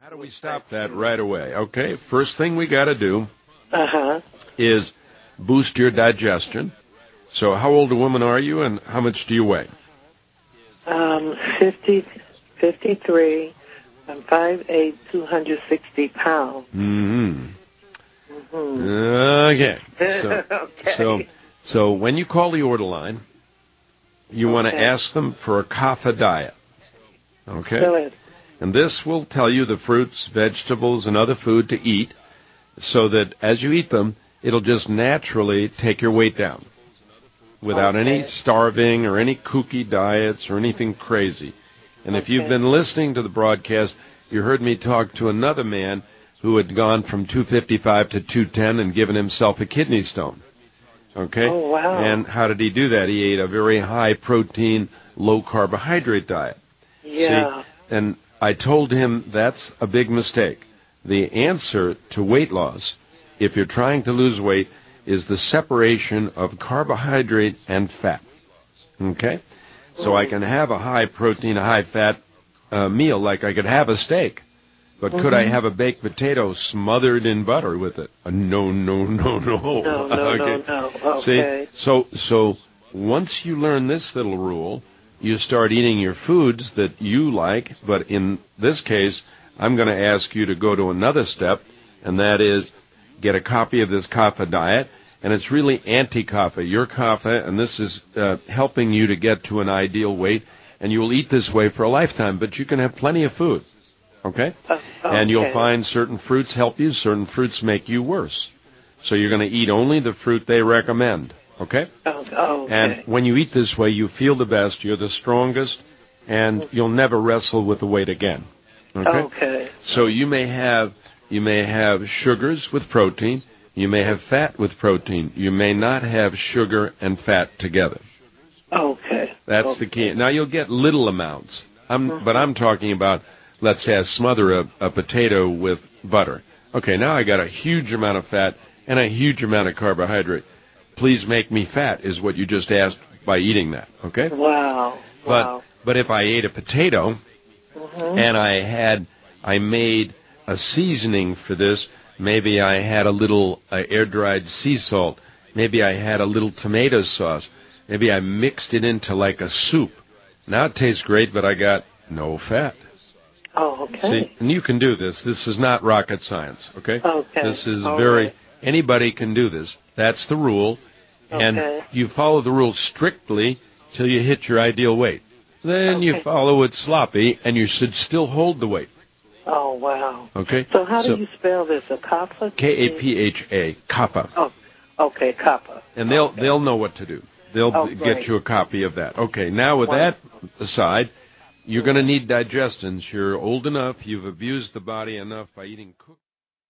How do we stop that right away? Okay, first thing we got to do is boost your digestion. So how old a woman are you, and how much do you weigh? 53. I'm 5'8", 260 pounds. Okay. So when you call the order line, you want to ask them for a kapha diet. Okay? And this will tell you the fruits, vegetables, and other food to eat so that as you eat them, it'll just naturally take your weight down without any starving or any kooky diets or anything crazy. And if you've been listening to the broadcast, you heard me talk to another man who had gone from 255 to 210 and given himself a kidney stone. Okay? Oh, wow. And how did he do that? He ate a very high-protein, low-carbohydrate diet. Yeah. See, and I told him that's a big mistake. The answer to weight loss, if you're trying to lose weight, is the separation of carbohydrate and fat. Okay? So I can have a high-protein, high-fat meal like I could have a steak. But could I have a baked potato smothered in butter with it? No. Okay. See, so once you learn this little rule, you start eating your foods that you like. But in this case, I'm going to ask you to go to another step, and that is get a copy of this kapha diet. And it's really anti-kapha, your kapha, and this is helping you to get to an ideal weight. And you'll eat this way for a lifetime, but you can have plenty of food. Okay? And you'll find certain fruits help you, certain fruits make you worse. So you're going to eat only the fruit they recommend. Okay? And when you eat this way, you feel the best, you're the strongest, and you'll never wrestle with the weight again. Okay? So you may have sugars with protein, you may have fat with protein, you may not have sugar and fat together. That's the key. Now you'll get little amounts. But I'm talking about, let's say I smother a potato with butter. Okay, now I got a huge amount of fat and a huge amount of carbohydrate. Please make me fat is what you just asked by eating that, okay? Wow. But if I ate a potato and I made a seasoning for this, maybe I had a little air-dried sea salt, maybe I had a little tomato sauce, maybe I mixed it into like a soup. Now it tastes great, but I got no fat. See, and you can do this. This is not rocket science, okay? This is anybody can do this. That's the rule. And you follow the rule strictly till you hit your ideal weight. Then you follow it sloppy, and you should still hold the weight. Oh, wow. Okay? So how do you spell this? A kapha? K-A-P-H-A, kapha. Oh, okay, kapha. And they'll know what to do. They'll get you a copy of that. Okay, now with that aside, you're going to need digestins. You're old enough. You've abused the body enough by eating cooked.